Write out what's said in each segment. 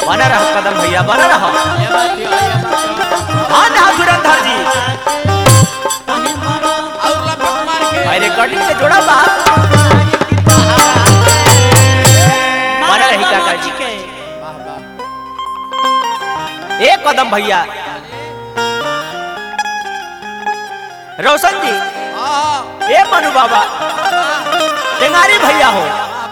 बना रहो कदम भैया बना रहो। हाँ धुरंधर जी भाई रिकॉर्डिंग से जोड़ा बा बना रही काका जी के एक कदम भैया रोशन जी ए मनु बाबा टेंगारी भैया हो।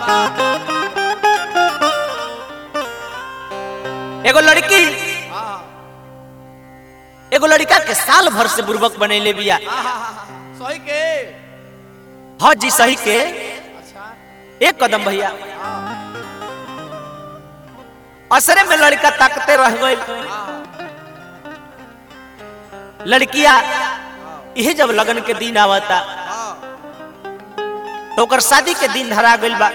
एगो लड़का के साल भर से बुर्बक बनैले बिया। सही के हाँ जी सही के एक कदम भैया असरे में लड़का ताकते रह गई। लड़किया यही जब लगन के दिन आवता तो ओकर शादी के दिन धरा गइल बा।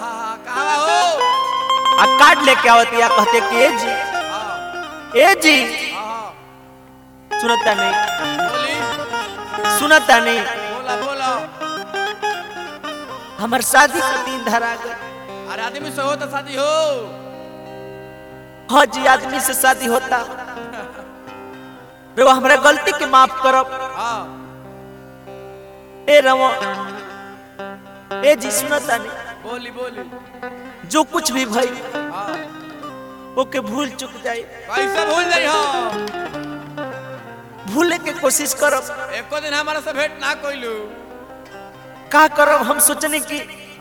आ कार्ड लेके आवती या कहते कि ए जी सुनता नहीं बोला बोला हमार शादी के दिन धरा गए। अरे आदमी से हो तो शादी हो। हाँ जी आदमी से शादी होता रे हमारा गलती के माफ करब। ए रमो ए जी सुनता नहीं बोली बोली जो कुछ भी भाई ओके भूल चुक जाए। कैसे भूल जाई हो भूले के कोशिश करब। एको दिन हमारा से भेंट ना कोइलू का करब हम सोचने की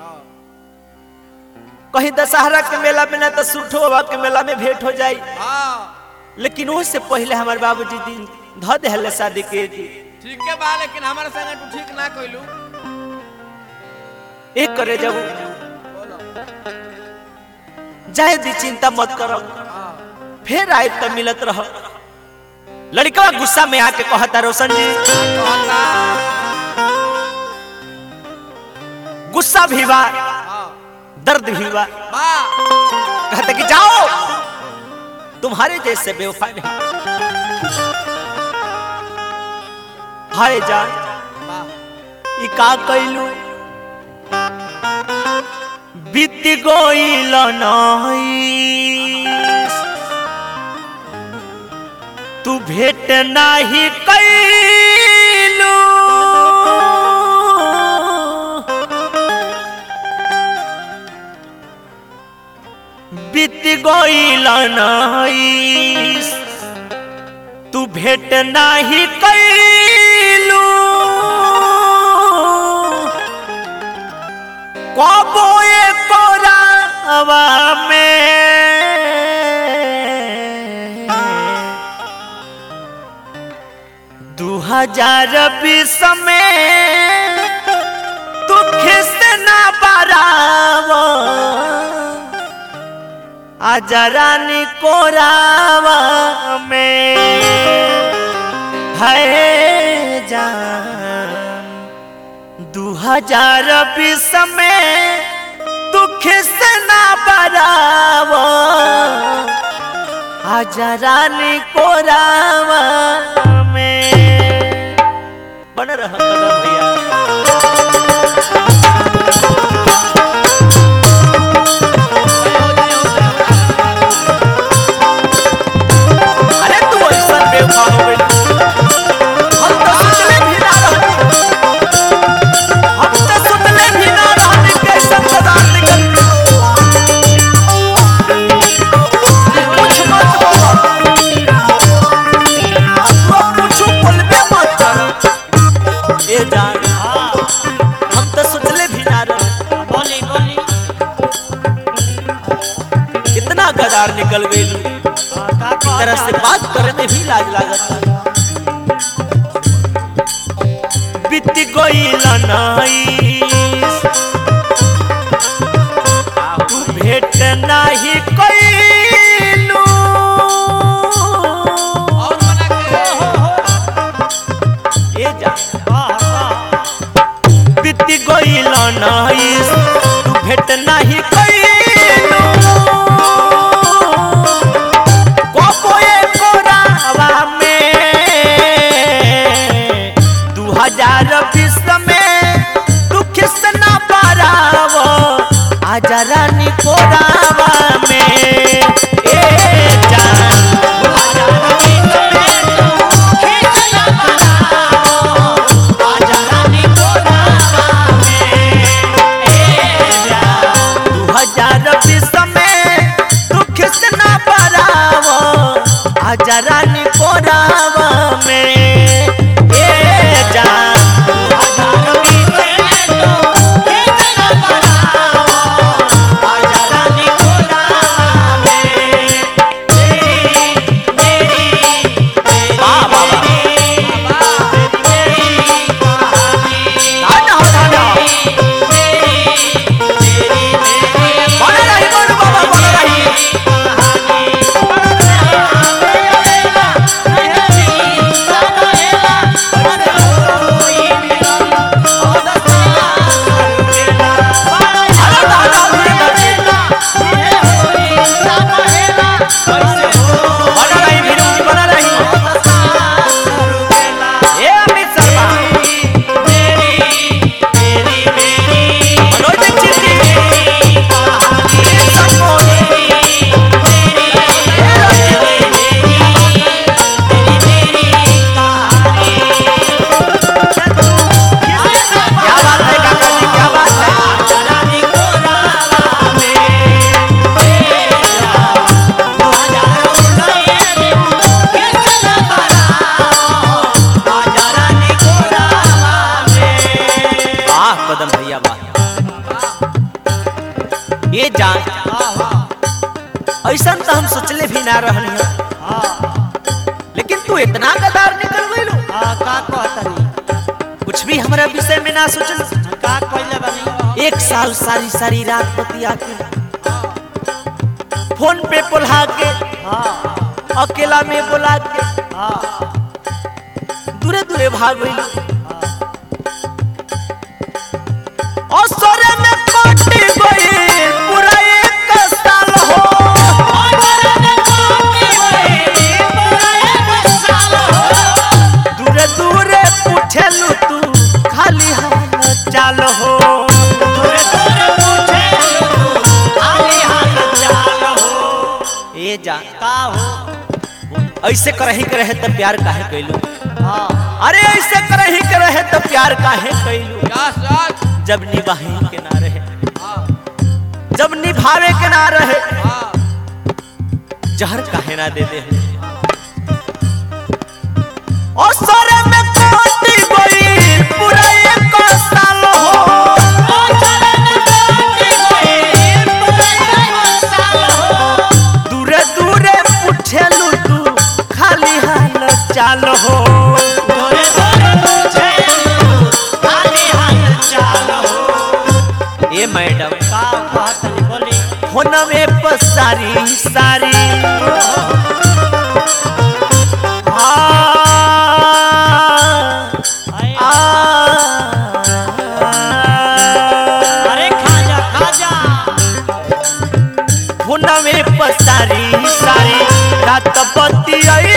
कहीं दशहरा के मेला में ना तो सुठो बाबा के मेला में भेंट हो जाए। लेकिन उससे पहले हमारे बाबूजी दिन ध देहले शादी के जी। ठीक है बा लेकिन हमारे संग तू ठीक ना कोइलू एक करे जब जाए दी चिंता मत करो फिर आए तो मिलत रहो। लड़का गुस्सा में आके कहता रोशन जी गुस्सा भी बा दर्द भी बा। कहते कि जाओ तुम्हारे जैसे बेवफा नहीं। हाय जान ई का कइलू बीत गइल नहीं तू भेंट नाही कइलू बीत गइल नहीं तू भेंट नाही कइलू कबो कोरावा में 2020 में दुख से ना बरावा आजा रानी कोरावा में है जान 2020 में दुख से ना बरावा आजा रानी कोरावा में बन रहा कदम भैया। अरे तू ऐसा बेवफा हो गई हम तो सुतले भी ना रहने कैसा सदार निकल हम तो सोचले भी ना रहे। बोली इतना गदार निकल गई तरह से बात करने भी लाज लागत। बीत गइल नहीं तू भेंट नाही कइलू ए जा बीत गइल नहीं तू भेंट नाही कइलू कबो कोरावा में 2020 में दुख से ना बरावा आजा रानी कोरावा में ए आजा रानी कोरावा में ए जान ये जान ऐसा तो हम सोचले भी ना रहल लेकिन तू इतना गदार निकल गइलो का कहतनी कुछ भी हमरा विषय में ना सोचल का कहले बानी 1 साल सारी रात बतिया के फोन पे बुला के अकेला में बुला के दूरे दूरे भाग गइलो और सोरे में कट गई पूरा 1 साल हो दूरे दूरे पूछलू तू खाली हाल चाल हो ए जा का हो ऐसे करही के रहे तो प्यार काहे कैलू अरे ऐसे करही के रहे तो प्यार काहे कैलू जब निभाए के ना रहे जब निभावे के ना रहे जहर काहे ना दे दे और सारे में कोटी गई पूरा 1 साल हो दूरे दूरे पूछलू तू खाली हाल चाल हो ए मैडम का कहतनी बोली होनवे पर सारी अरे खाजा होनवे पर सारी रात बतियाई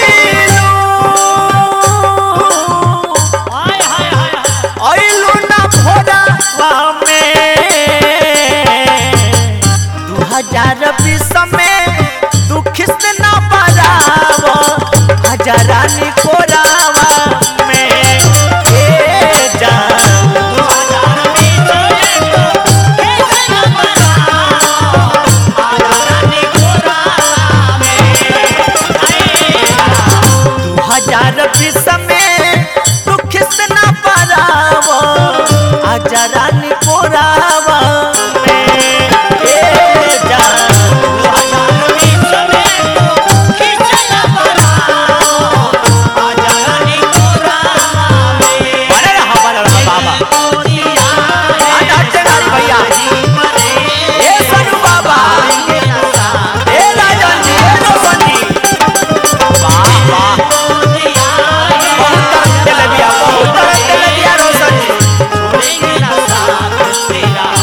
हाय हाय हाय आइलू ना भोरावा में 2020 में तू खिस ना बरावा आजा रानी कोरावा में ए जान में तू खिस ना बरावा आजा रानी कोरावा में ए जान तेरा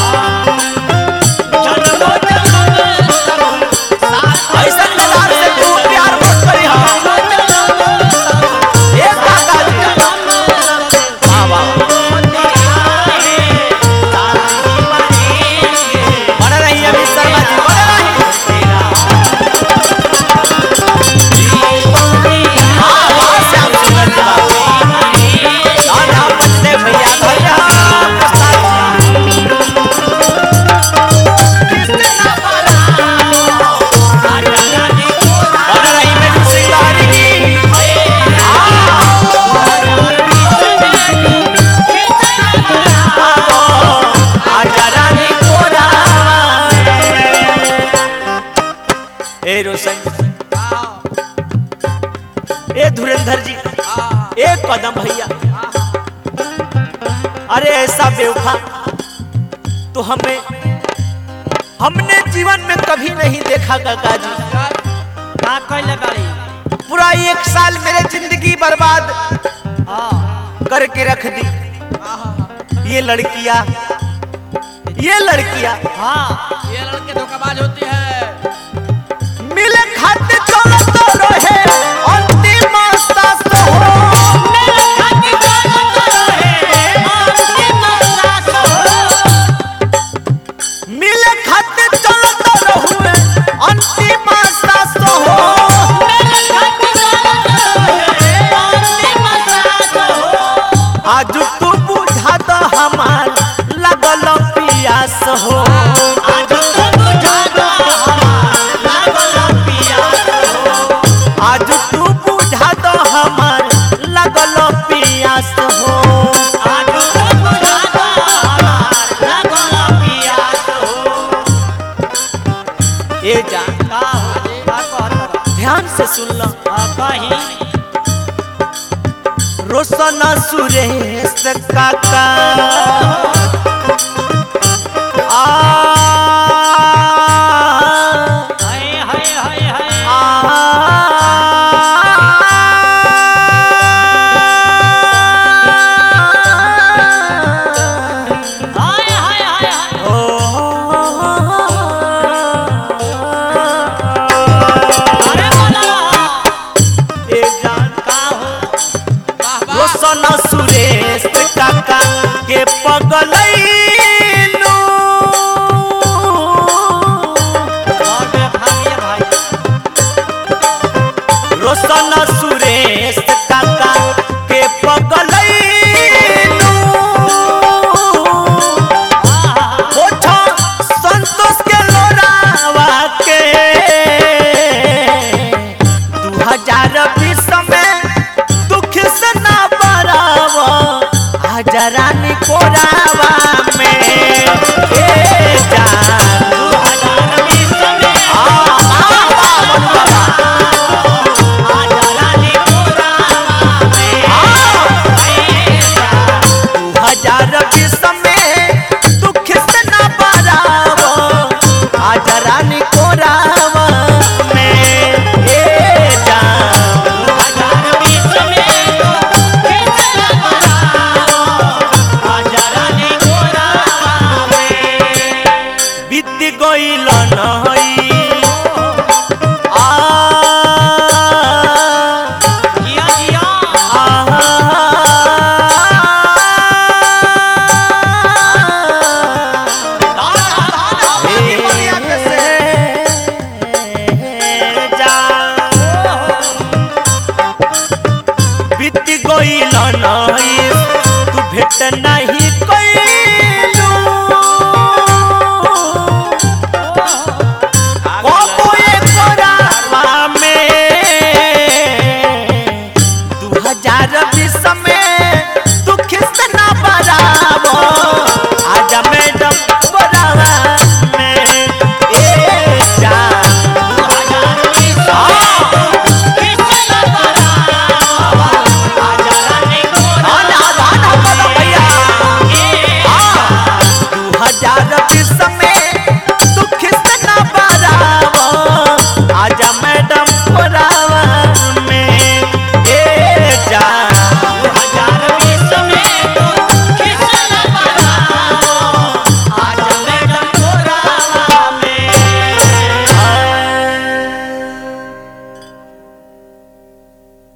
श्रीधर जी एक कदम भैया। अरे ऐसा बेवफा तो हमने जीवन में कभी नहीं देखा काका जी। का कइले बाड़ी? पूरा 1 साल मेरे जिंदगी बर्बाद हां करके रख दी। ये लड़कियां हां ये लड़के धोखाबाज होती है। मिले खाते चलो तो रहे अंतिम सांस हो। मेरे खाती चलो तो रहे अंतिम सांस हो। मिले खाते चलो तो रहुए अंतिम सांस हो। मेरे खाती चलो तो रहे अंतिम सांस हो। आज तू बुझा तो हमार लगल पियास हो। आज तो बुझा दो हमार लागल पियास हो। आज तू बुझा तो हमार लगल पियास हो। आज तो बुझा दो हमार लागल पियास हो। ए जान का कहत ध्यान से सुन लो। कहीं रोशन सुरेश काका हाय हाय हाय हाय हाय हाय हाय अरे बोला का हो रोशन सुरेश काका के पगलैलू। और में भागिए भाई रोशन सुरेश काका के पगलैलू। ओठो संतोष के लोरावा के 2020 में दुख से ना बरावा आज रानी कोरावा में। ए जान 2020 में आज रानी कोरावा में 2020 में दुख से ना बरावा आज रानी कोरावा में। ए जान 2020 में कितना बड़ा आज रानी कोरावा में बीत गइल नई जिया जिया बीत गइल नई तू भेट नहीं